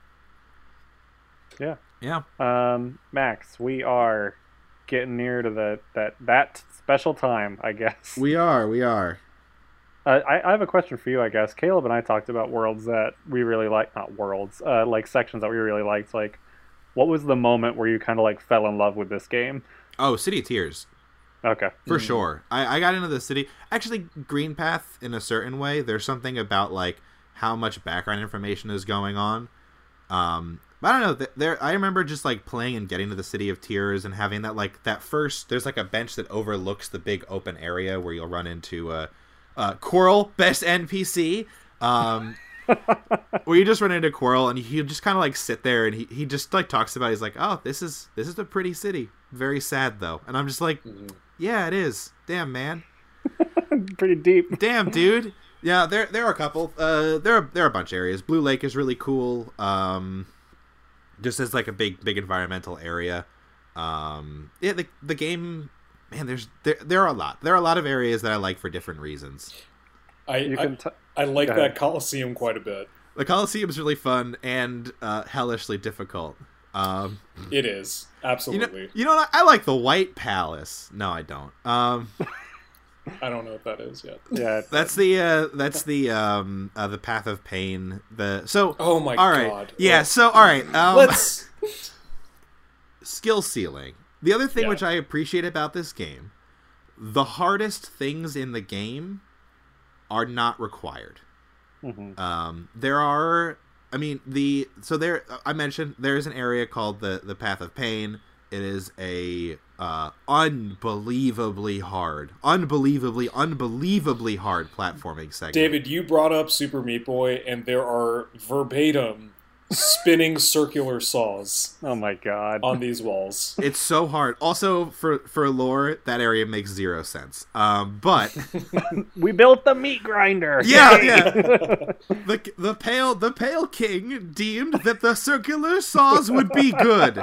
Yeah. Yeah. Max, we are getting near to that special time, I guess. We are. I have a question for you, I guess. Caleb and I talked about worlds that we really like, not worlds, sections that we really liked. What was the moment where you kind of fell in love with this game? Oh, City of Tears. Okay. For sure. I got into the city. Actually, Green Path in a certain way. There's something about how much background information is going on. But I don't know. I remember just playing and getting to the City of Tears and having that that first. There's a bench that overlooks the big open area where you'll run into Quirrell, best NPC. Where you just run into Quirrell and he just kind of sit there and he just talks about. He's like, oh, this is a pretty city. Very sad though, and I'm just yeah, it is. Damn, man. Pretty deep. Damn, dude. Yeah, there are a couple. There are a bunch of areas. Blue Lake is really cool. Just as a big environmental area. Yeah, the game, man. There are a lot. There are a lot of areas that I like for different reasons. I like that Coliseum quite a bit. The Coliseum is really fun and hellishly difficult. It is, absolutely. You know what? I like the White Palace. No, I don't. I don't know what that is yet. Yeah, That's the Path of Pain. Oh my all right. God. Yeah. So all right. Let's. Skill ceiling. The other thing Yeah. which I appreciate about this game, the hardest things in the game are not required. There are. I mean I mentioned there's an area called the Path of Pain. It is a unbelievably hard platforming segment. David, you brought up Super Meat Boy, and there are verbatim spinning circular saws oh my god. on these walls. It's so hard. Also, for lore, that area makes zero sense. But We built the meat grinder. yeah, yeah. The pale king deemed that the circular saws would be good.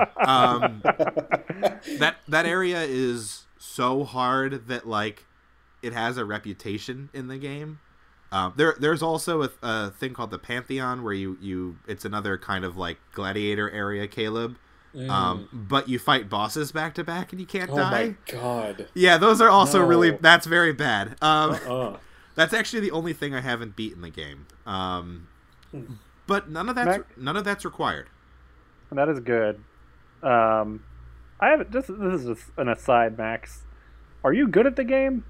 That area is so hard that like it has a reputation in the game. There's also a thing called the Pantheon where it's another kind of like gladiator area, Caleb. But you fight bosses back to back and you can't die. Oh my god. Yeah, those are also No. that's very bad. Uh-uh. That's actually the only thing I haven't beat in the game. But none of that's required. That is good. I haven't. This is just an aside, Max. Are you good at the game?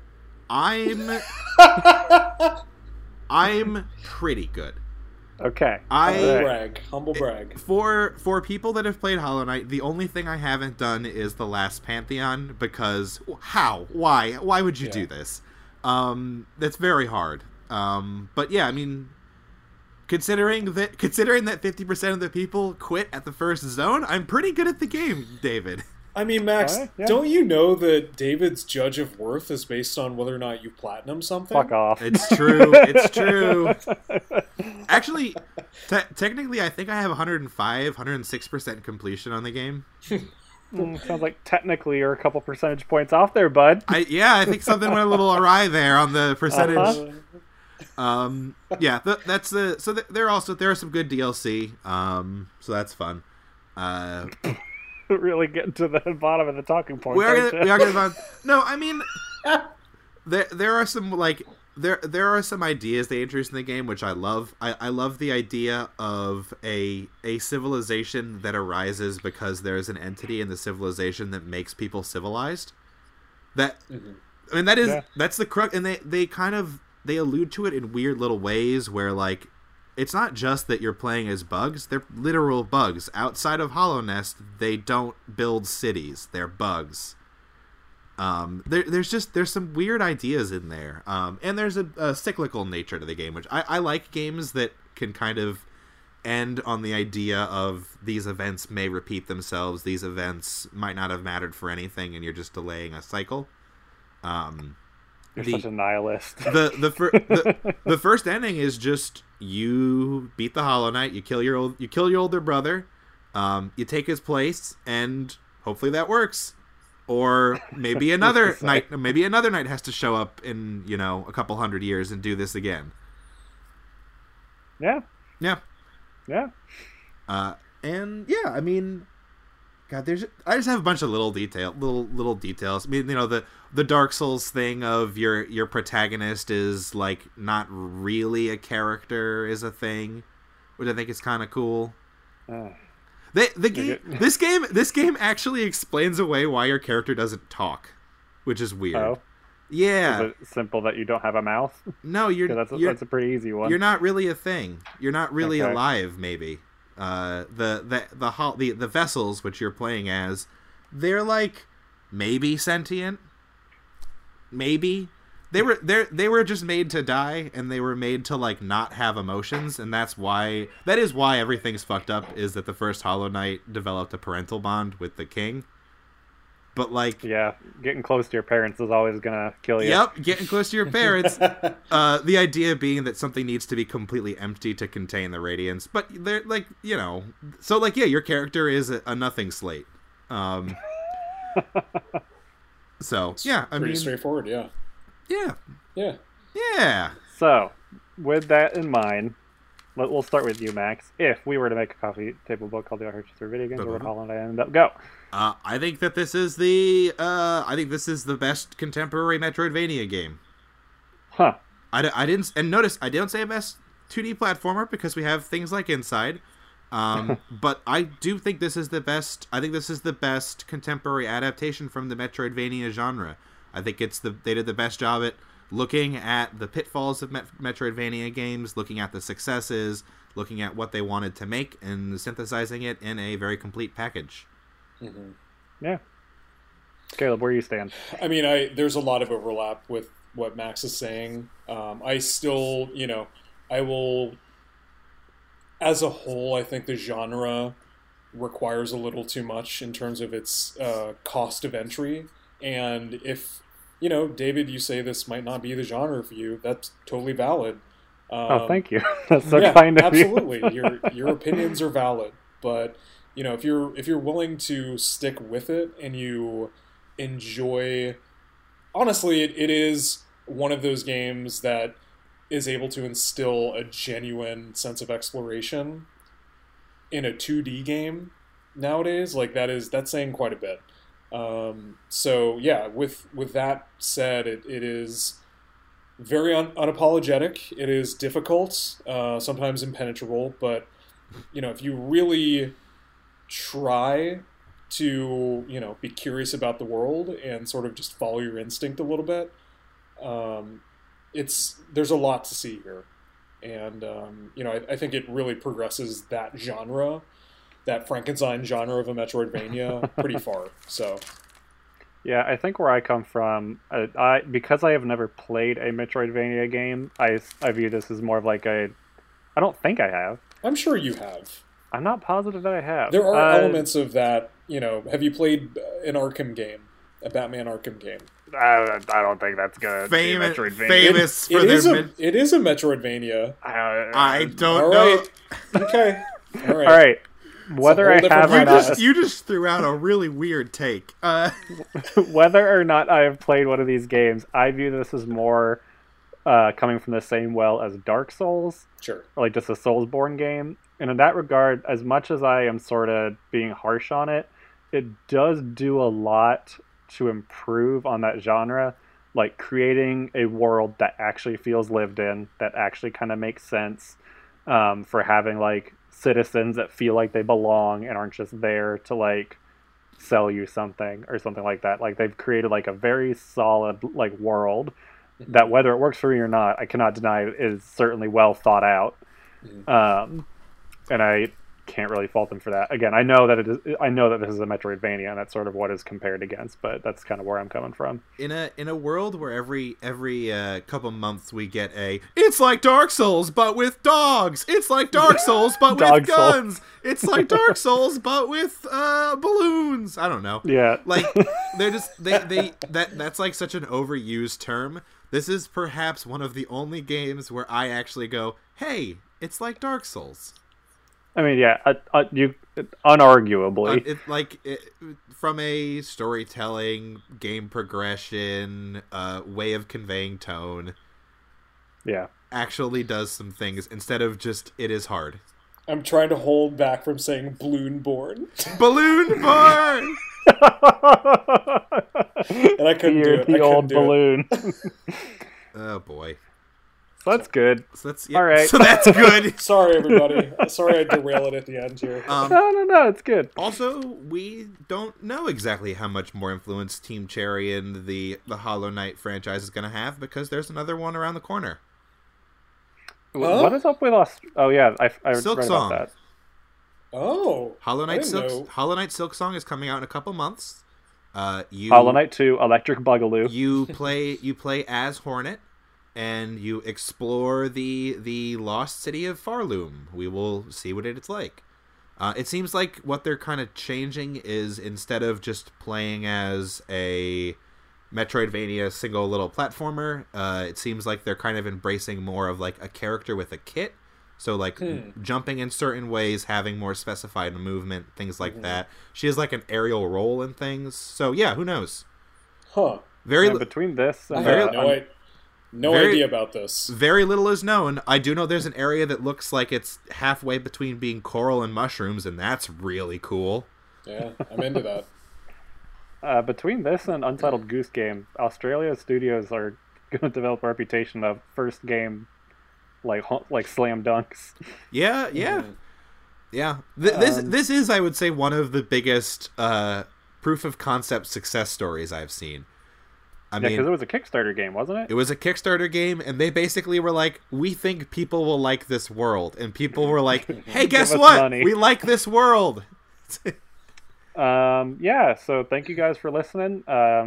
I'm pretty good. Okay. Humble brag. For people that have played Hollow Knight, the only thing I haven't done is the last Pantheon because why would you do this? That's very hard. But yeah, I mean, considering that 50% of the people quit at the first zone, I'm pretty good at the game, David. I mean, Max, Yeah. don't you know that David's judge of worth is based on whether or not you platinum something? Fuck off. It's true. It's true. Actually, technically, I think I have 106% completion on the game. Sounds like technically you're a couple percentage points off there, bud. I think something went a little awry there on the percentage. Yeah, that's the so there are some good DLC. So that's fun. Really getting to the bottom of the talking points. We are gonna no, I mean, there are some like there are some ideas they introduced in the game which I love. I love the idea of a civilization that arises because there's an entity in the civilization that makes people civilized. I mean that's the crux, and they allude to it in weird little ways where like it's not just that you're playing as bugs, they're literal bugs. Outside of Hollow Nest, they don't build cities, they're bugs. There's some weird ideas in there. And there's a cyclical nature to the game, which I like games that can kind of end on the idea of these events may repeat themselves, these events might not have mattered for anything, and you're just delaying a cycle. You're such a nihilist. The first ending is just you beat the Hollow Knight, you kill your older brother, you take his place, and hopefully that works. Or maybe another knight has to show up in a couple hundred years and do this again. Yeah. Yeah. Yeah. And yeah, I mean, God, I just have a bunch of little details. I mean, the Dark Souls thing of your protagonist is like not really a character is a thing, which I think is kind of cool. This game actually explains away why your character doesn't talk, which is weird. Oh. Yeah. Is it simple that you don't have a mouth? No, that's a pretty easy one. You're not really a thing. You're not really Okay. alive. Maybe. The vessels which you're playing as, they're like maybe sentient. Maybe they were just made to die, and they were made to like not have emotions, and that is why everything's fucked up. Is that the first Hollow Knight developed a parental bond with the king? But like, yeah, getting close to your parents is always gonna kill you. Yep, getting close to your parents. The idea being that something needs to be completely empty to contain the radiance. But they're like, so like, yeah, your character is a nothing slate. So yeah, I Pretty mean, straightforward, yeah. yeah, Yeah. yeah. So, with that in mind, we'll start with you, Max. If we were to make a coffee table book called The Archers for Video Games, where would Uh-huh. Hollow Knight end up? Go. I think that this is the best contemporary Metroidvania game. Huh. I didn't, and notice I didn't say best 2D platformer because we have things like Inside. But I do think this is the best. I think this is the best contemporary adaptation from the Metroidvania genre. I think they did the best job at looking at the pitfalls of Metroidvania games, looking at the successes, looking at what they wanted to make, and synthesizing it in a very complete package. Mm-hmm. Yeah. Caleb, where do you stand? I mean, there's a lot of overlap with what Max is saying. I still, I will. As a whole, I think the genre requires a little too much in terms of its cost of entry. And if, David, you say this might not be the genre for you, that's totally valid. Oh, thank you. That's so kind of absolutely. you. Your opinions are valid. But, if you're willing to stick with it and you enjoy... Honestly, it is one of those games that is able to instill a genuine sense of exploration in a 2D game nowadays. Like that's saying quite a bit. So yeah, with that said, it is very unapologetic. It is difficult, sometimes impenetrable, but if you really try to be curious about the world and sort of just follow your instinct a little bit, there's a lot to see here, and I think it really progresses that genre, that Frankenstein genre of a Metroidvania, pretty far. So, yeah, I think where I come from, because I have never played a Metroidvania game, I view this as more of like I don't think I have. I'm sure you have. I'm not positive that I have. There are elements of that. Have you played an Arkham game, a Batman Arkham game? I don't think that's gonna be a Metroidvania. Famous for it is a Metroidvania. I don't All know. right. Okay. All right. All right. Whether I have or not, you just threw out a really weird take. Whether or not I have played one of these games, I view this as more coming from the same well as Dark Souls, Sure. or like just a Soulsborne game. And in that regard, as much as I am sort of being harsh on it, it does do a lot to improve on that genre, like creating a world that actually feels lived in, that actually kind of makes sense, for having like citizens that feel like they belong and aren't just there to like sell you something or something like that. Like they've created like a very solid like world that, whether it works for me or not, I cannot deny is certainly well thought out. And I can't really fault them for that. Again, I know that this is a Metroidvania, and that's sort of what is compared against, but that's kind of where I'm coming from. In a world where every couple months we get it's like Dark Souls but with dogs. It's like Dark Souls but with guns. It's like Dark Souls but with balloons. I don't know. Yeah. Like they're just that's like such an overused term. This is perhaps one of the only games where I actually go, "Hey, it's like Dark Souls." I mean, yeah, you unarguably. From a storytelling, game progression, way of conveying tone. Yeah, actually does some things instead of just it is hard. I'm trying to hold back from saying Balloonborn. Balloonborn. And I couldn't do it. The old balloon. Oh boy. So that's good. So that's, all right. So that's good. Sorry, everybody. Sorry I derailed it at the end here. No, it's good. Also, we don't know exactly how much more influence Team Cherry and the Hollow Knight franchise is going to have, because there's another one around the corner. What is up with us? Oh yeah, I Silk read Song. about that. Oh, Hollow Knight Silk Song is coming out in a couple months. Hollow Knight 2, Electric Boogaloo. You play as Hornet, and you explore the lost city of Farloom. We will see what it's like. It seems like what they're kind of changing is, instead of just playing as a Metroidvania single little platformer, it seems like they're kind of embracing more of like a character with a kit. So like jumping in certain ways, having more specified movement, things like that. She has like an aerial role and things. So yeah, who knows? Huh. Between this and No idea about this. Very little is known. I do know there's an area that looks like it's halfway between being coral and mushrooms, and that's really cool. Yeah, I'm into that. Between this and Untitled Goose Game, Australia studios are going to develop a reputation of first game like slam dunks. Yeah. This is, I would say, one of the biggest proof of concept success stories I've seen. I mean, because it was a Kickstarter game, wasn't it? It was a Kickstarter game, and they basically were like, "We think people will like this world," and people were like, "Hey, guess what? Money. We like this world." So thank you guys for listening.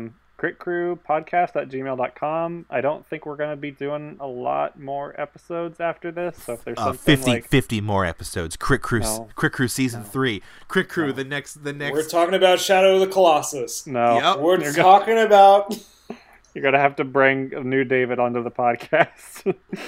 critcrewpodcast@gmail.com. I don't think we're going to be doing a lot more episodes after this, so if there's something 50 more episodes. Crit Crew season 3. Crit Crew the next We're talking about Shadow of the Colossus. No. Yep. We're talking about you're going to have to bring a new David onto the podcast.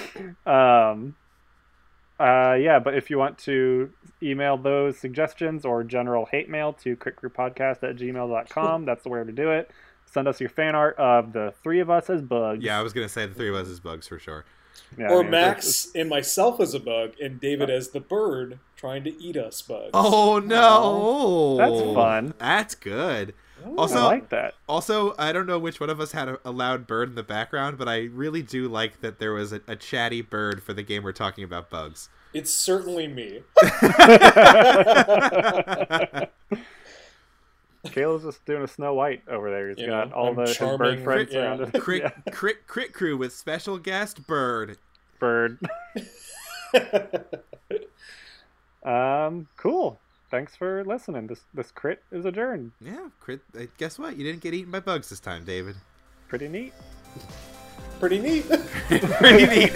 But if you want to email those suggestions or general hate mail to critcrewpodcast@gmail.com, that's the way to do it. Send us your fan art of the three of us as bugs. Yeah, I was going to say the three of us as bugs for sure. Yeah, or Max and myself as a bug, and David as the bird trying to eat us bugs. Oh, no. That's fun. That's good. Also, I like that. Also, I don't know which one of us had a loud bird in the background, but I really do like that there was a chatty bird for the game we're talking about, bugs. It's certainly me. Caleb's just doing a Snow White over there. He's got all his bird friends around him. Crit Crew with special guest Bird. Cool. Thanks for listening. This crit is adjourned. Yeah, crit. Guess what? You didn't get eaten by bugs this time, David. Pretty neat. Pretty neat. Pretty neat.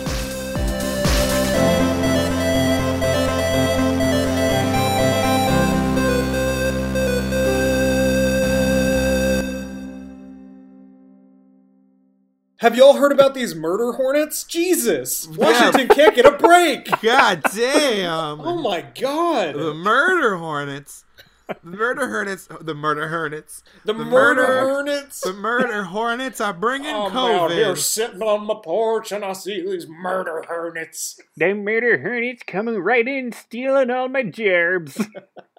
Have y'all heard about these murder hornets? Jesus! Washington can't get a break! God damn! Oh my god! The murder hornets. The murder hornets are bringing COVID. I'm out here sitting on my porch and I see these murder hornets. Them murder hornets coming right in, stealing all my gerbs.